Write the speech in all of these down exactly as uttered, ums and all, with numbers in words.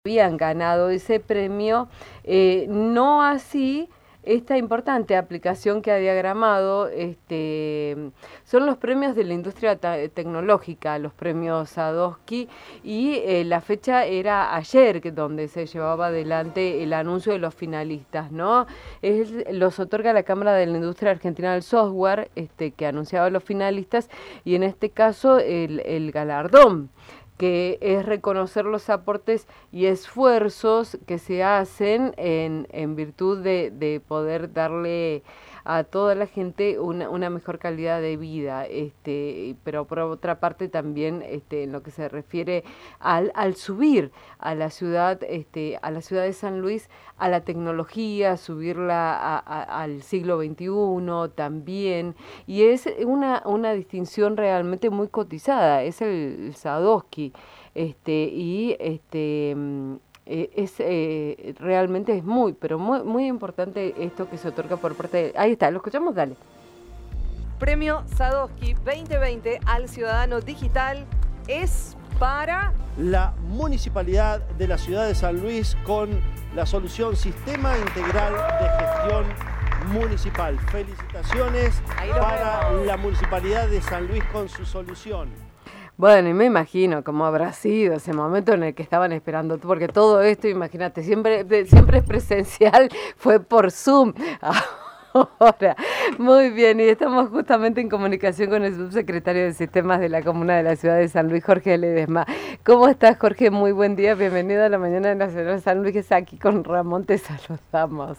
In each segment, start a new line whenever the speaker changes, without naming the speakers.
habían ganado ese premio, eh, no así esta importante aplicación que ha diagramado. Este, son los premios de la industria tecnológica, los premios Sadowski, y eh, la fecha era ayer, que donde se llevaba adelante el anuncio de los finalistas, ¿no? Es, los otorga la Cámara de la Industria Argentina del Software, este, que anunciaba los finalistas, y en este caso el, el galardón, que es reconocer los aportes y esfuerzos que se hacen en, en virtud de, de poder darle a toda la gente una, una mejor calidad de vida, este, pero por otra parte también este, en lo que se refiere al, al subir a la ciudad, este, a la ciudad de San Luis, a la tecnología, subirla a, a, al siglo veintiuno también, y es una, una distinción realmente muy cotizada, es el, el Sadowski, este, y este es eh, realmente es muy, pero muy, muy importante esto que se otorga por parte de... Ahí está, lo escuchamos, dale.
Premio Sadowski veinte veinte al ciudadano digital es para...
la Municipalidad de la Ciudad de San Luis con la solución Sistema Integral de Gestión Municipal. Felicitaciones para
vemos.
la Municipalidad de San Luis con su solución.
Bueno, y me imagino cómo habrá sido ese momento en el que estaban esperando, porque todo esto, imagínate, siempre, siempre es presencial, fue por Zoom. Ahora, muy bien, y estamos justamente en comunicación con el subsecretario de Sistemas de la Comuna de la Ciudad de San Luis, Jorge Ledesma. ¿Cómo estás, Jorge? Muy buen día, bienvenido a la Mañana Nacional de San Luis, aquí con Ramón te saludamos.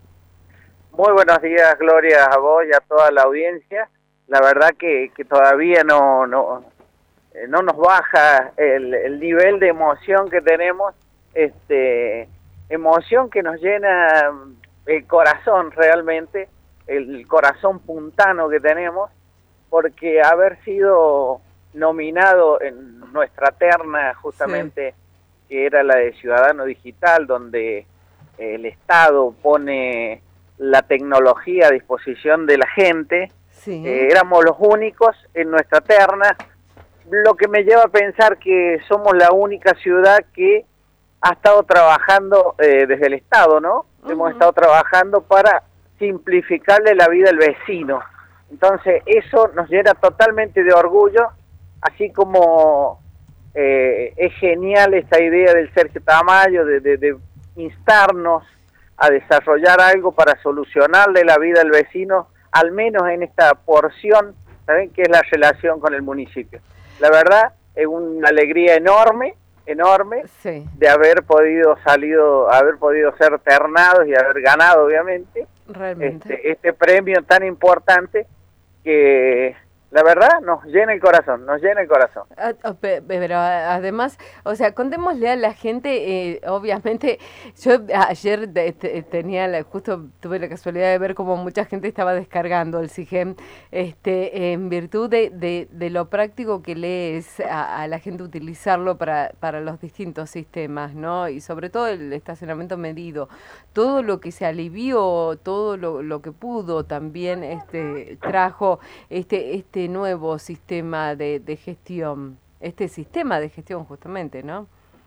Muy buenos días, Gloria, a vos y a toda la audiencia. La verdad que, que todavía no... no no nos baja el, el nivel de emoción que tenemos, este, emoción que nos llena el corazón realmente, el corazón puntano que tenemos, porque haber sido nominado en nuestra terna justamente, sí, que era la de Ciudadano Digital, donde el Estado pone la tecnología a disposición de la gente, sí. eh, éramos los únicos en nuestra terna, lo que me lleva a pensar que somos la única ciudad que ha estado trabajando eh, desde el Estado, ¿no? Uh-huh. Hemos estado trabajando para simplificarle la vida al vecino. Entonces, eso nos llena totalmente de orgullo, así como eh, es genial esta idea del Sergio Tamayo de, de, de instarnos a desarrollar algo para solucionarle la vida al vecino, al menos en esta porción, ¿saben?, que es la relación con el municipio. La verdad, es una alegría enorme, enorme, sí, de haber podido salido, haber podido ser ternados y haber ganado, obviamente, realmente este, este premio tan importante que la verdad nos llena el corazón, nos llena el corazón.
Pero además, o sea, contémosle a la gente, eh, obviamente, yo ayer de, de, tenía, la, justo tuve la casualidad de ver cómo mucha gente estaba descargando el SIGEM, este, en virtud de, de, de lo práctico que le es a, a la gente utilizarlo para, para los distintos sistemas, ¿no? Y sobre todo el estacionamiento medido, todo lo que se alivió, todo lo, lo que pudo también este, trajo este, este nuevo sistema de, de gestión, este sistema de gestión justamente, ¿no?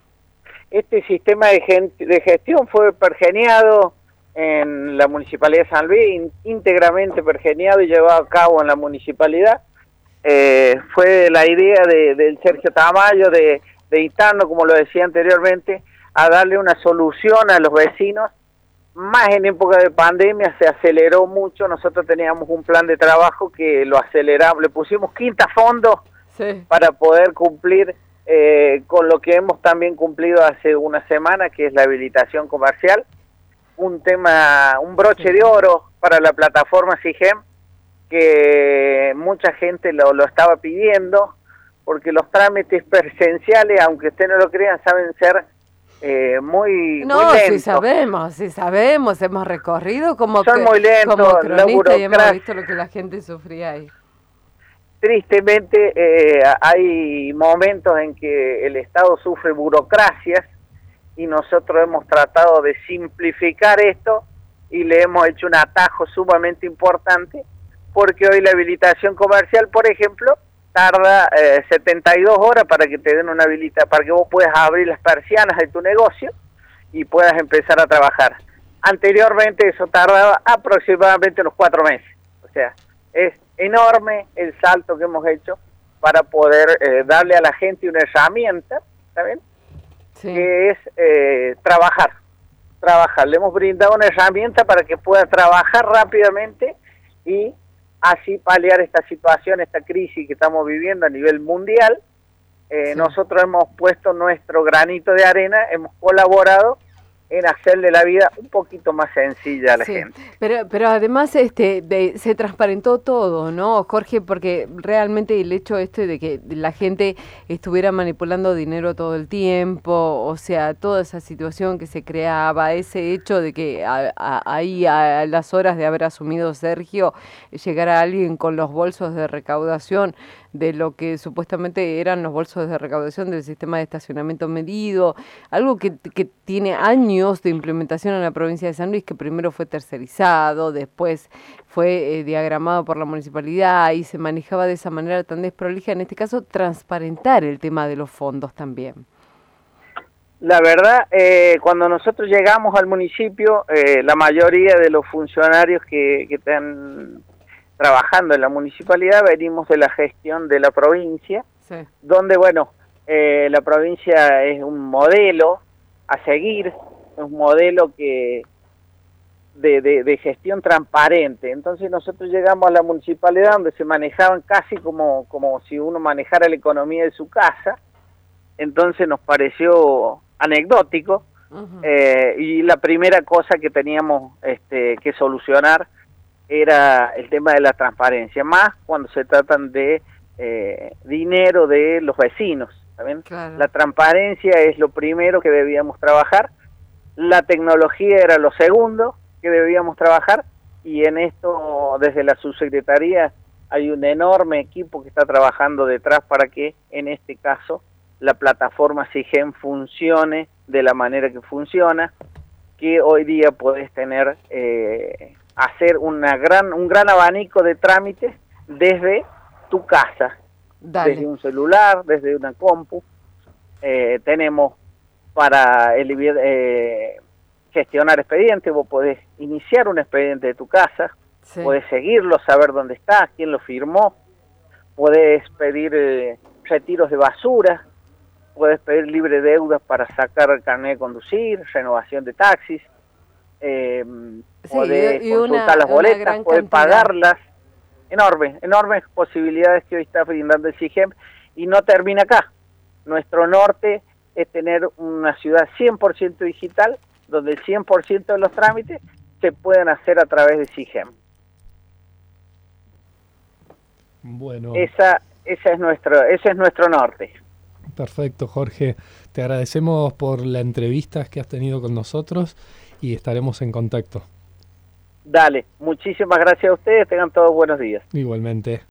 Este sistema de, gen de gestión fue pergeniado en la Municipalidad de San Luis, íntegramente pergeniado y llevado a cabo en la Municipalidad. Eh, fue la idea de, del Sergio Tamayo de, de instarnos, como lo decía anteriormente, a darle una solución a los vecinos. Más en época de pandemia se aceleró mucho, nosotros teníamos un plan de trabajo que lo aceleramos, le pusimos quinta fondo, sí, para poder cumplir eh, con lo que hemos también cumplido hace una semana, que es la habilitación comercial, un tema, un broche, sí, de oro para la plataforma SIGEM, que mucha gente lo, lo estaba pidiendo, porque los trámites presenciales, aunque ustedes no lo crean, saben ser Eh, muy,
no,
muy lento.
sí sabemos, sí sabemos, hemos recorrido como,
Son
que,
muy lentos,
como cronista y hemos
burocracia.
visto lo que la gente sufría ahí.
Tristemente eh, hay momentos en que el Estado sufre burocracias y nosotros hemos tratado de simplificar esto y le hemos hecho un atajo sumamente importante, porque hoy la habilitación comercial, por ejemplo, tarda eh, setenta y dos horas para que te den una habilita, para que vos puedas abrir las persianas de tu negocio y puedas empezar a trabajar. Anteriormente eso tardaba aproximadamente unos cuatro meses. O sea, es enorme el salto que hemos hecho para poder eh, darle a la gente una herramienta, ¿está bien? Sí. Que es eh, trabajar, trabajar. Le hemos brindado una herramienta para que pueda trabajar rápidamente y así paliar esta situación, esta crisis que estamos viviendo a nivel mundial. Eh, sí. Nosotros hemos puesto nuestro granito de arena, hemos colaborado en hacerle la vida un poquito más sencilla a la sí, gente.
Pero pero además este de, se transparentó todo, ¿no, Jorge? Porque realmente el hecho este de que la gente estuviera manipulando dinero todo el tiempo, o sea, toda esa situación que se creaba, ese hecho de que a, a, ahí a las horas de haber asumido Sergio, llegara alguien con los bolsos de recaudación de lo que supuestamente eran los bolsos de recaudación del sistema de estacionamiento medido, algo que, que tiene años de implementación en la provincia de San Luis, que primero fue tercerizado, después fue eh, diagramado por la municipalidad y se manejaba de esa manera tan desprolija, en este caso transparentar el tema de los fondos también.
La verdad, eh, cuando nosotros llegamos al municipio, eh, la mayoría de los funcionarios que, que están trabajando en la municipalidad venimos de la gestión de la provincia, sí. donde, bueno, eh, la provincia es un modelo a seguir, es un modelo que de, de, de gestión transparente. Entonces nosotros llegamos a la municipalidad donde se manejaban casi como, como si uno manejara la economía de su casa, entonces nos pareció anecdótico, uh-huh. eh, y la primera cosa que teníamos este, que solucionar era el tema de la transparencia, más cuando se tratan de eh, dinero de los vecinos, ¿saben? Claro. La transparencia es lo primero que debíamos trabajar, la tecnología era lo segundo que debíamos trabajar, y en esto desde la subsecretaría hay un enorme equipo que está trabajando detrás para que en este caso la plataforma SIGEM funcione de la manera que funciona, que hoy día podés tener... Eh, hacer una gran un gran abanico de trámites desde tu casa, Dale. desde un celular, desde una compu. Eh, tenemos para el, eh, gestionar expedientes, vos podés iniciar un expediente de tu casa, sí. podés seguirlo, saber dónde está, quién lo firmó, podés pedir eh, retiros de basura, podés pedir libre deudas para sacar el carnet de conducir, renovación de taxis, eh, sí, podés y consultar una, las boletas, podés pagarlas, enormes, enormes posibilidades que hoy está brindando el SIGEM, y no termina acá. Nuestro norte es tener una ciudad cien por ciento digital, donde el cien por ciento de los trámites se pueden hacer a través de SIGEM.
Bueno.
Esa, esa es nuestro, ese es nuestro norte.
Perfecto, Jorge. Te agradecemos por la entrevista que has tenido con nosotros y estaremos en contacto.
Dale, muchísimas gracias a ustedes, tengan todos buenos días.
Igualmente.